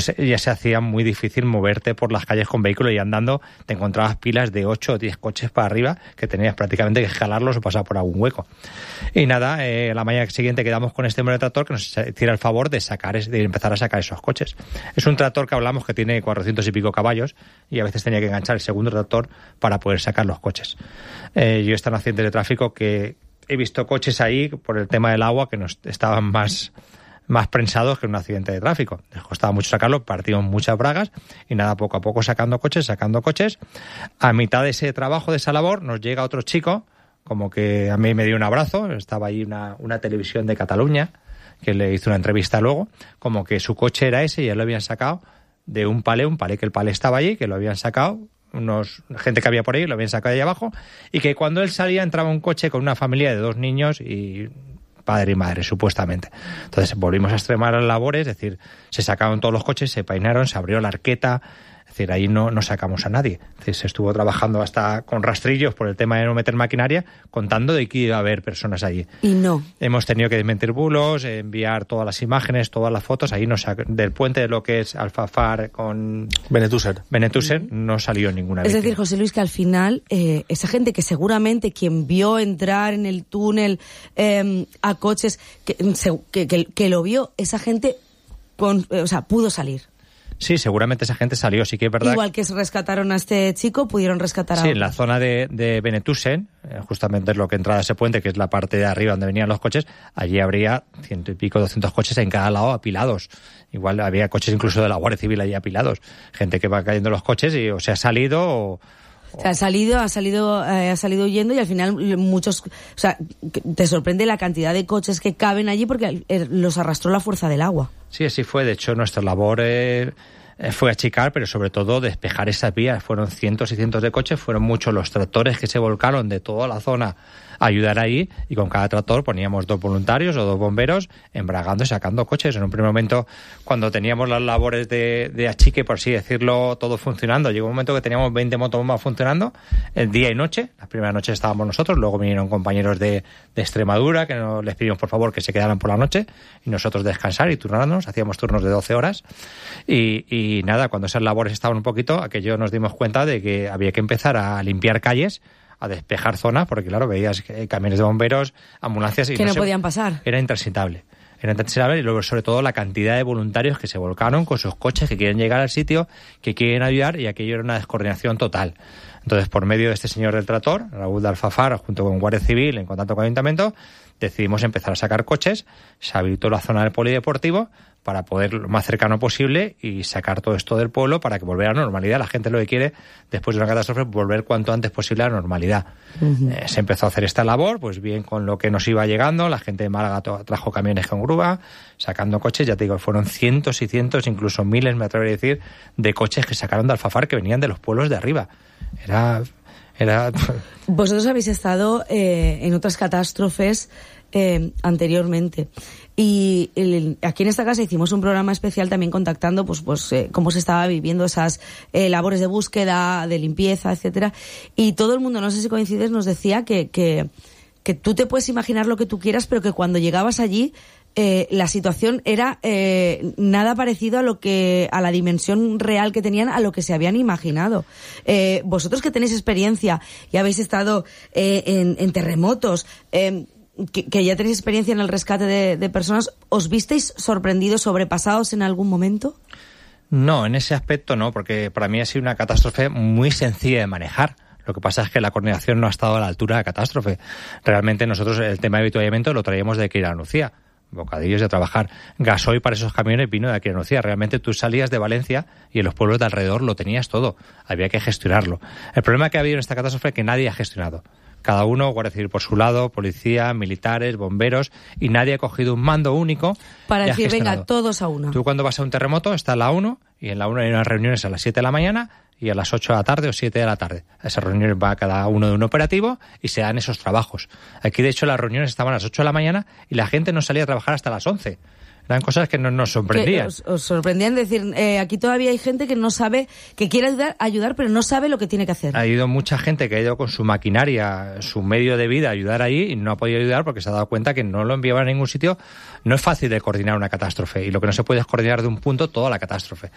ya se hacía muy difícil moverte por las calles con vehículos y andando te encontrabas pilas de 8 o 10 coches para arriba que tenías prácticamente que jalarlos o pasar por algún hueco. Y nada, la mañana siguiente quedamos con este hombre de tractor que nos hiciera el favor de empezar a sacar esos coches. Es un tractor que hablamos que tiene 400 y pico caballos y a veces tenía que enganchar el segundo tractor para poder sacar los coches. Yo he estado en accidentes de tráfico que he visto coches ahí por el tema del agua que nos estaban más prensados que un accidente de tráfico. Les costaba mucho sacarlo, partimos muchas bragas y nada, poco a poco sacando coches. A mitad de ese trabajo, de esa labor, nos llega otro chico, como que a mí me dio un abrazo, estaba ahí una televisión de Cataluña, que le hizo una entrevista luego, como que su coche era ese y ya lo habían sacado de un palé que el palé estaba allí, que lo habían sacado, gente que había por ahí, lo habían sacado de ahí abajo, y que cuando él salía entraba un coche con una familia de 2 niños y padre y madre, supuestamente. Entonces volvimos a extremar las labores, es decir, se sacaron todos los coches, se peinaron, se abrió la arqueta, es decir, ahí no sacamos a nadie. Es decir, se estuvo trabajando hasta con rastrillos por el tema de no meter maquinaria, contando de que iba a haber personas allí. Y no. Hemos tenido que desmentir bulos, enviar todas las imágenes, todas las fotos. Ahí del puente de lo que es Alfafar con Benetúser no salió ninguna víctima. Es decir, José Luis, que al final esa gente que seguramente quien vio entrar en el túnel a coches, que lo vio, esa gente pudo salir. Sí, seguramente esa gente salió, sí que es verdad. Igual que rescataron a este chico, pudieron rescatar a otros. Sí, en la zona de Benetúsen, justamente es lo que entraba a ese puente, que es la parte de arriba donde venían los coches, allí habría 100 y pico, 200 coches en cada lado apilados. Igual había coches incluso de la Guardia Civil allí apilados. Gente que va cayendo en los coches y o se ha salido o... O sea, ha salido huyendo y al final muchos... O sea, te sorprende la cantidad de coches que caben allí porque los arrastró la fuerza del agua. Sí, así fue. De hecho, nuestra labor fue achicar, pero sobre todo despejar esas vías. Fueron cientos y cientos de coches, fueron muchos los tractores que se volcaron de toda la zona a ayudar ahí, y con cada tractor poníamos 2 voluntarios o 2 bomberos embragando y sacando coches. En un primer momento, cuando teníamos las labores de achique, por así decirlo, todo funcionando, llegó un momento que teníamos 20 motobombas funcionando día y noche. Las primeras noches estábamos nosotros, luego vinieron compañeros de Extremadura que les pedimos por favor que se quedaran por la noche y nosotros descansar y turnarnos. Hacíamos turnos de 12 horas y nada, cuando esas labores estaban un poquito, aquello nos dimos cuenta de que había que empezar a limpiar calles, a despejar zonas, porque claro, veías camiones de bomberos, ambulancias... Que no podían pasar. Era intransitable. Y luego, sobre todo, la cantidad de voluntarios que se volcaron con sus coches, que quieren llegar al sitio, que quieren ayudar, y aquello era una descoordinación total. Entonces, por medio de este señor del tractor, Raúl de Alfafar, junto con Guardia Civil, en contacto con el Ayuntamiento, decidimos empezar a sacar coches, se habilitó la zona del polideportivo para poder lo más cercano posible y sacar todo esto del pueblo para que volviera a la normalidad. La gente lo que quiere, después de una catástrofe, volver cuanto antes posible a la normalidad. Uh-huh. Se empezó a hacer esta labor, pues bien con lo que nos iba llegando. La gente de Málaga trajo camiones con grúa, sacando coches. Ya te digo, fueron cientos y cientos, incluso miles, me atrevo a decir, de coches que sacaron de Alfafar que venían de los pueblos de arriba. Era... Vosotros habéis estado en otras catástrofes anteriormente y aquí en esta casa hicimos un programa especial también contactando pues cómo se estaba viviendo esas labores de búsqueda, de limpieza, etcétera, y todo el mundo, no sé si coincides, nos decía que tú te puedes imaginar lo que tú quieras, pero que cuando llegabas allí la situación era nada parecido a la dimensión real que tenían, a lo que se habían imaginado. Vosotros que tenéis experiencia y habéis estado en terremotos, que ya tenéis experiencia en el rescate de personas, ¿os visteis sorprendidos, sobrepasados en algún momento? No, en ese aspecto no, porque para mí ha sido una catástrofe muy sencilla de manejar. Lo que pasa es que la coordinación no ha estado a la altura de la catástrofe. Realmente nosotros el tema de avituallamiento lo traíamos de aquí a Lucía. Bocadillos de trabajar. Gasoil para esos camiones vino de aquí a Andalucía. Realmente tú salías de Valencia y en los pueblos de alrededor lo tenías todo. Había que gestionarlo. El problema que ha habido en esta catástrofe es que nadie ha gestionado. Cada uno, Guardia Civil por su lado, policía, militares, bomberos, y nadie ha cogido un mando único para decir, venga, todos a una. Tú cuando vas a un terremoto está la 1 y en la 1 hay unas reuniones a las 7 de la mañana y a las 8 de la tarde o 7 de la tarde. A esas reuniones va cada uno de un operativo y se dan esos trabajos. Aquí, de hecho, las reuniones estaban a las 8 de la mañana y la gente no salía a trabajar hasta las 11. Eran cosas que nos sorprendían. Os sorprendían, decir, aquí todavía hay gente que no sabe, que quiere ayudar, pero no sabe lo que tiene que hacer. Ha ido mucha gente que ha ido con su maquinaria, su medio de vida a ayudar ahí y no ha podido ayudar porque se ha dado cuenta que no lo enviaban a ningún sitio. No es fácil de coordinar una catástrofe y lo que no se puede es coordinar de un punto toda la catástrofe.